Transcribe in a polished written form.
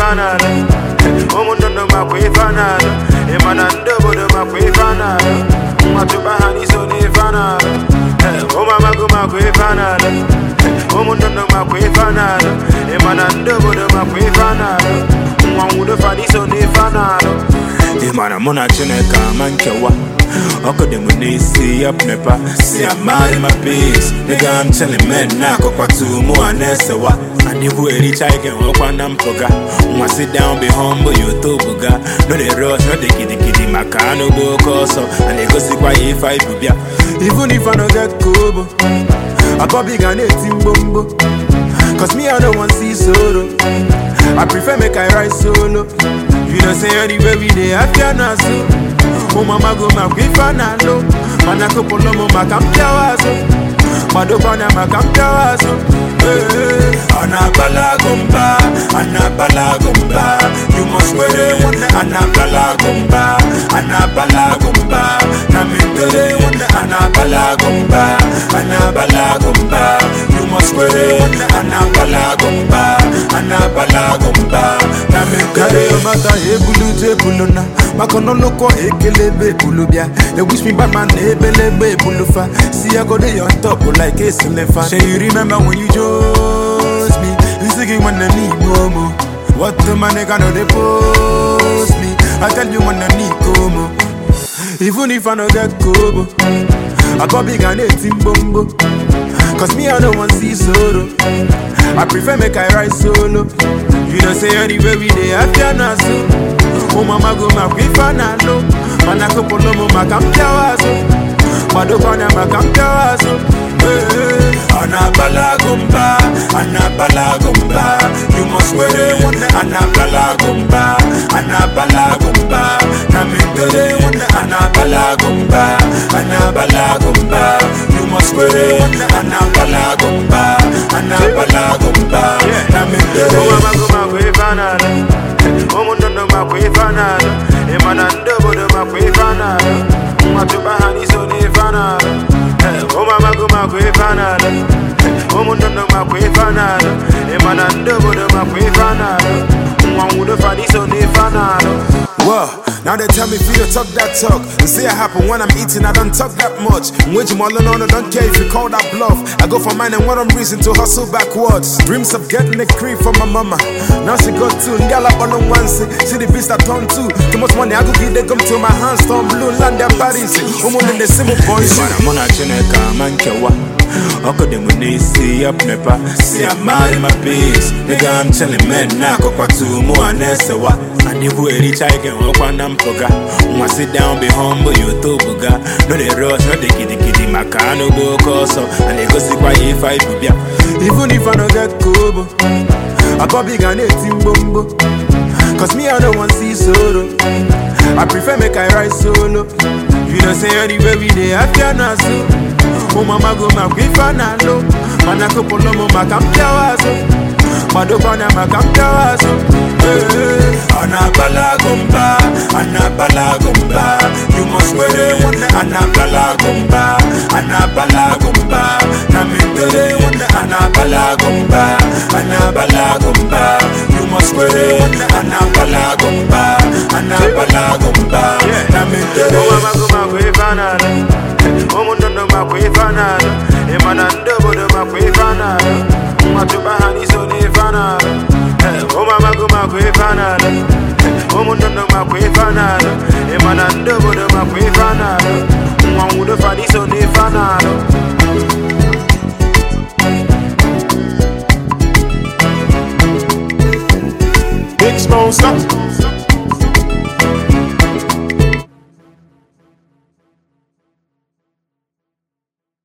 fanada. Omundo no makwe fanada. Emanando bodo makwe fanada. Matubahani so ne fanada. Omama go makwe fanada. Omundo no makwe fanada. Emanando bodo makwe fanada. Mwangudo fani so ne fanada. Emana mona chineka mankewa. Oko de munisi up nepa. See I'm mad in my piece. Nigga I'm telling men na kwa tu mu anesewa. And if we reach I can walk on ampoga. Wanna sit down be humble you to buga. No they rush, no they kiddy makano go koso. And they go see why if I bubia. Even if I don't get kobo, I got big and 18 bombo. Cause me I don't want see solo. I prefer make I ride solo. You don't say anywhere we dey after na so. Oh mama go makwe nalo. Mana ko polo mo makamtia wazo. Madopana makamtia wazo. Anabala gumba. You must wear it. Anabala gumba. Na mindere anabala gumba. You must wear it. Anabala gumba. Na mindere mata ebulu buluna. Makono loko ekelebe bulubia. They wish me bad man ebelebe bulufa. See I go there on top like a silver. Say you remember when you chose me? You singing when I need more. What the man gonna they post me? I tell you when I need como. Even if I don't get kobo, I got big and 18 bombo. Cause me I don't want see solo. I prefer make I ride solo. You don't say anywhere we dey after na so. Oh mama go makwe fanalo. Mana ko polo mo makamtia wazo. Madopana makamtia wazo. Anabala gumba. You must wear it. Anabala gumba. Na mindere anabala gumba. You must wear it. Anabala gumba. Na mindere. Mama go makwe fanalo. Omundo no makwe fanada. Emanando bodo makwe fanada. Matubahani so ne fanada. Omama go makwe fanada. Omundo no makwe fanada. Emanando bodo makwe fanada. Mwangudo fani so ne fanada. Whoa, now they tell me for you to talk that talk. And see it happen when I'm eating, I don't talk that much. With you all alone, I don't care if you call that bluff. I go for mine and what I'm reason to hustle backwards. Dreams of getting a cream from my mama. Now she got two, and up on one see the beast I turn to. Too much money, I go give they come to my hands, storm blue, land their bodies. In the simple boys. I'm on a chineka, mankewa. Oko de munisi up nepa. See I'm mad in my piece. Nigga I'm telling men na kwa tu mu anesewa. And if we reach I can walk on ampoga. Wanna sit down be humble you to buga. No they rush, no they kiddy makano go koso. And they go see why if I bubia. Even if I don't get kobo, I got big and 18 bombo. Cause me I don't want see solo. I prefer make I ride solo. You don't say anywhere we dey after na so. Oh mama go makwe fanalo. Mana ko polo mo makamtia wazo. Madopana makamtia wazo. Anabala gumba. You must wear it. Anabala gumba. Na mindere anabala gumba. You must wear it. Anabala gumba. Na mindere. Mama go makwe fanada. Omundo no makwe fanada. Emanando bodo makwe fanada. Matubahani so ne fanada. Omama go makwe fanada. Omundo no makwe fanada. Emanando bodo makwe fanada. Mwangudo fani so ne fanada. Big Smoke, stop.